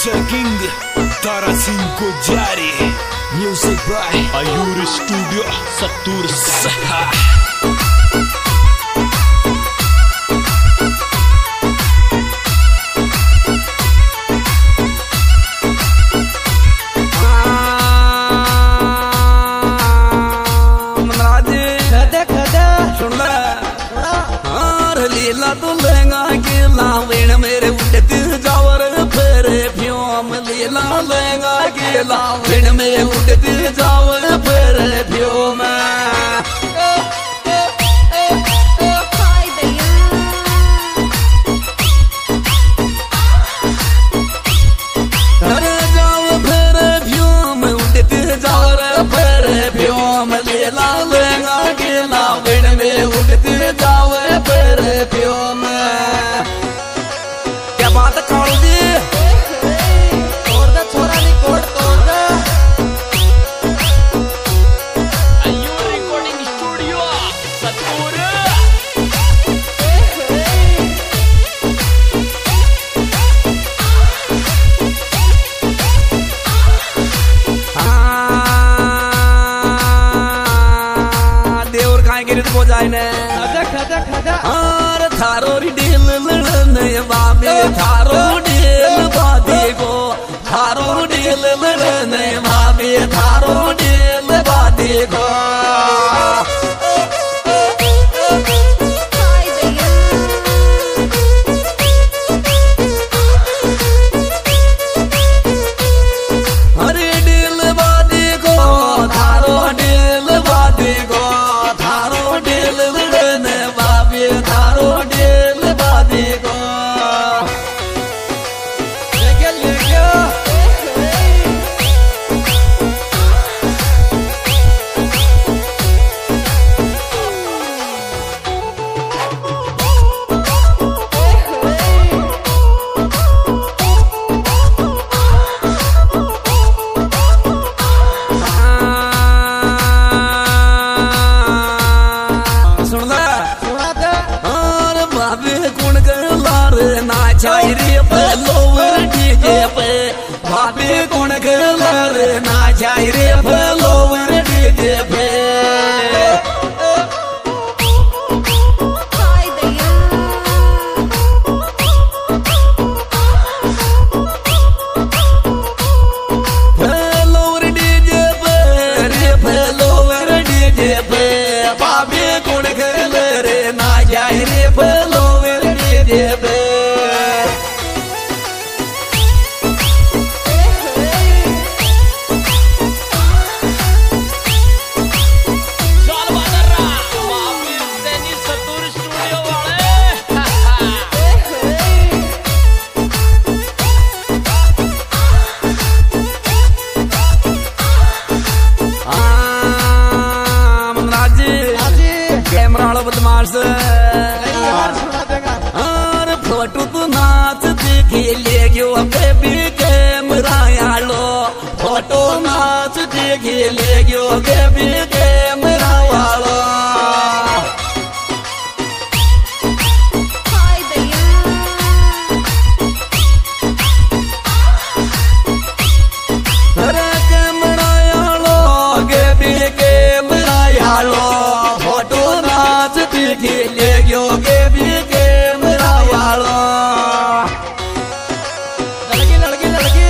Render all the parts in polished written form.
Checking Tara 5 Jari Music by Ayur Studio Satur Saha लीला तो लहंगा के लावेण मेरे उड़ते जावर फेरे फ्योम लीला लहंगा के लावेण मेरे उड़ते जावर फेरे फ्योम अरे जाव फेरे फ्योम उड़ते जावर फेरे फ्योम लीला लहंगा के लावेण मेरे उड़ते जावर फेरे फ्योम क्या बात काढ़ दी तोड़ दे छोरा नी कोड तोड़ दे Ayur Recording Studio Satur देवर काय गिरत बोजाय ने खदा हार थारो री डेल लड़ने बाबे थारो डेल बादे गो थारो डेल लड़ने बाबे थारो डेल बादे गो अरे डेल बादे गो थारो डेल बादे गो थारो डेल लड़ने बाबे थारो डेल बादे गो ले गया सुन ले सुना दे और बाबे कौन गलार नाचाई रे फलोवर डीजे पे बाबे कौन गलार नाचाई रे फलोवर डीजे पे फलोवर डीजे पे रे फलोवर डीजे पे बाबे कौन गलार नाचाई रे फलोवर डीजे पे Chal Badarra Mafi Deni Satur Studio wale मनराजी आजी कैमरा वाला बदमाश यार सुना देगा और फोटो तो नाच देखे ले गयो बेबी कैमरा आलो फोटो नाच देखे ले गयो बेबी कैमरा वालो अरे कैमरा आलो बेबी कैमरा आलो फोटो नाच देखे ले गयो बेबी कैमरा वालो लड़की लड़की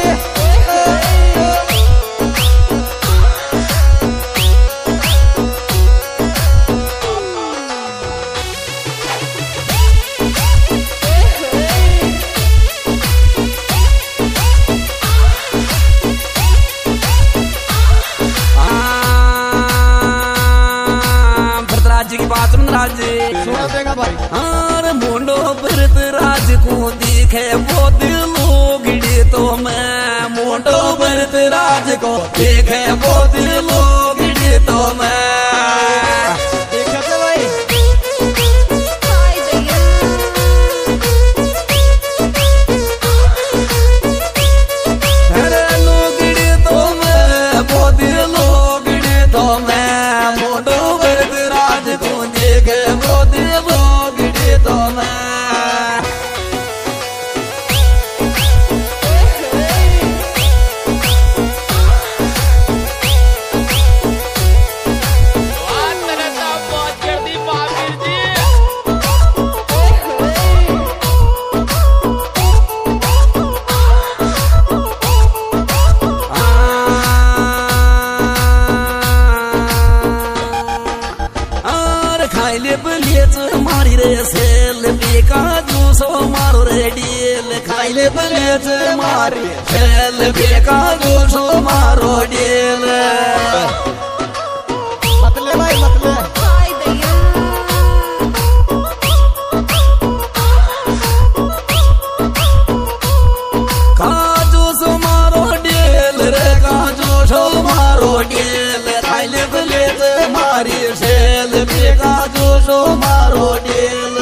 भरतराज जी की बात मनराज जी सुना देगा भाई और मुंडो भरतराज को दिखे वो दिल लोगड़ी तो मैं मुंडो भरतराज को देखे वो दिल लोगड़ी तो मैं देखा थे भाई अरे लोगड़ी तो मैं वो दिल लोगड़ी तो मैं मुंडो भरतराज को देखे वो दिल लोगड़ी तो मैं शेल बेका जूसो मारो रे डेल खाइले बलेच मारे शेल बेका जूसो मारो डेल मतले भाई मतले काजू सो मारो डेल रे काजू सो मारो डेल खाइले बलेच मारी शेल बेका जूसो मारो डेल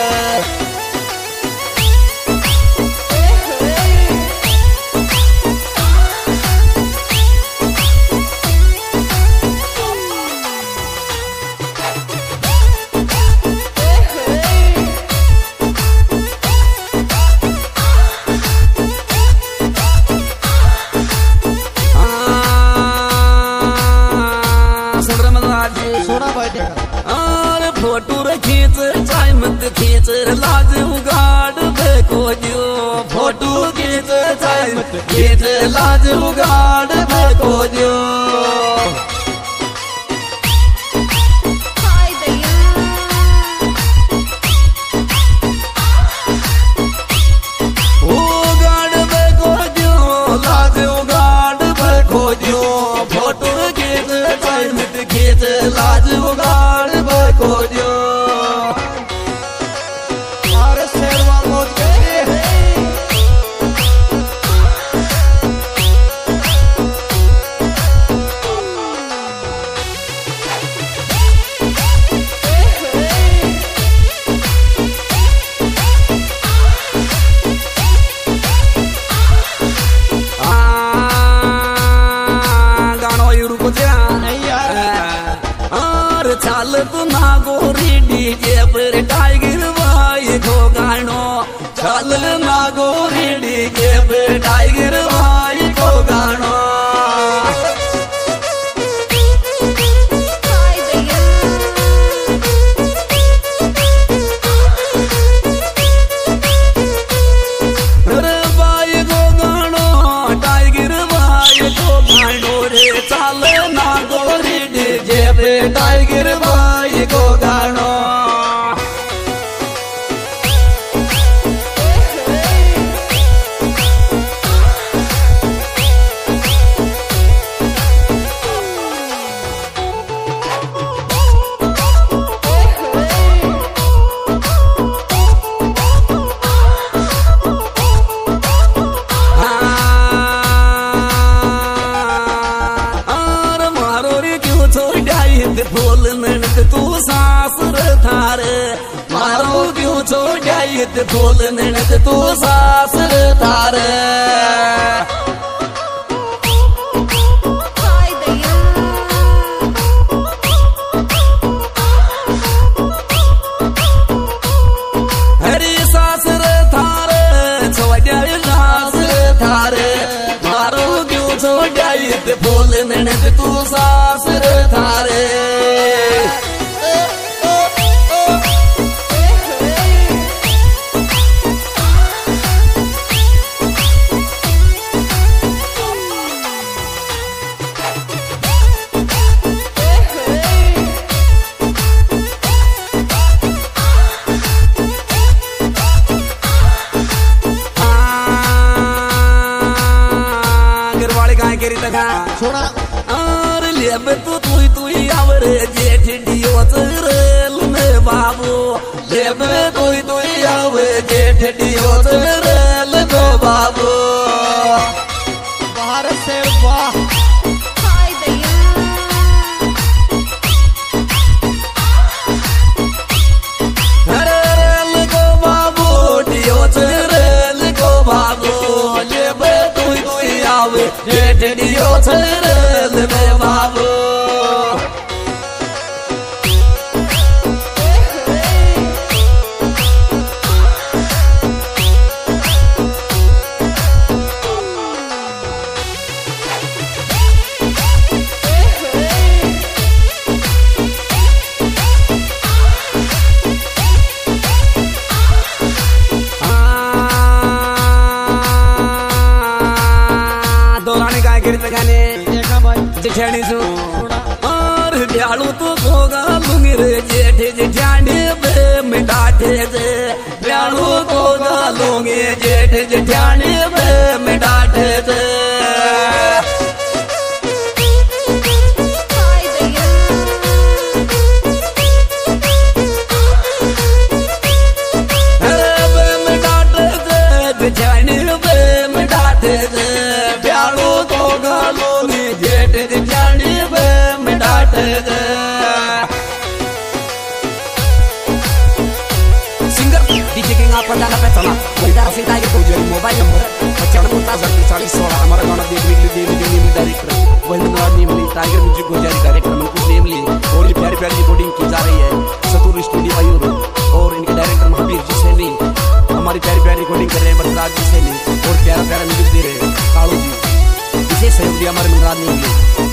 सोना भाई देखा अरे फोटो रे खींच चाय मत खींच लाज उगाड़ देखो जो फोटो खींच चाय मत खींच लाज उगाड़ देखो जो उगाड़ देखो जो लाज उगाड़ देखो जो फोटो खींच चाय मत खींच लाज उगाड़ देखो जो अरे शेरवाल मौज गई गानो युरू को जा नहीं यार और चाल तो ना गोरी डीजे पर टाइगर भाई को गानो चाल ना गोरी डीजे पर टाइगर भाई को गानो अरे भाई को गानो टाइगर भाई को गानो रे चाल ना गोरी डीजे पे टाइगर भाई को गानो और मारो रे क्यों छोड़ फूल ननद तू सासुर थारे मारो क्यों छोड़ फूल ननद तू सासुर थारे हरी सासुर थारे छोड़ सासुर थारे मारो क्यों छोड़ फूल ननद तू सासुर थारे घरवाले काय करीत का सोना अरे लेब तू आवर जेठ डिओच रेल ने बाबू लेब तू आवर जेठ डिओच रेल गो बाबू बाहर से वाह अरे रेल गो बाबू डिओच रेल गो बाबू लेब तू आवर जेठ डिओच रेल में बाबू देखा भाई जेठानी सु और ब्यालू तो होगा लुंगिर जेठ जेठानी बे मिटाठे थे प्याणू को गालूंगे जेठ जेठानी में डांटे थे जेठानी में डांटे थे प्याणू को गालूंगे जेठ जेठानी में डांटे थे DJ King apa dalam petona Wendar si tiger ko jari mobile number 9540 हमारा गाना देखने के लिए name director Vandana namely Tiger music को जारी डायरेक्टर मन को नेमली और ये प्यारी प्यारी रिकॉर्डिंग की जा रही है सतूर स्टूडियो आयूर और इनके डायरेक्टर महावीर जी सैनी हमारी प्यारी प्यारी रिकॉर्डिंग कर रहे हैं बलराज जी सैनी और प्यारा प्यारा म्यूजिक दे रहे हैं कालू जी विशेष सहयोग दिया हमारे मनराज नेमली